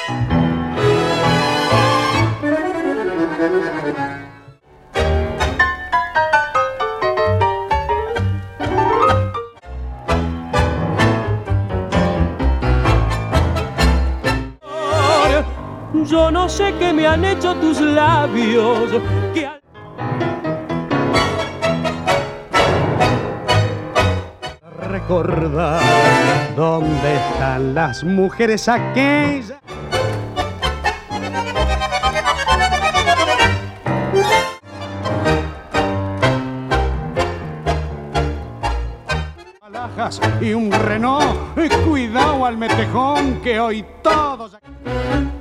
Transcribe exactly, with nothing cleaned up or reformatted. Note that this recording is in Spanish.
Yo no sé qué me han hecho tus labios, que al... Recordar dónde están las mujeres aquellas. Alhajas y un Renault, cuidado al metejón que hoy todos...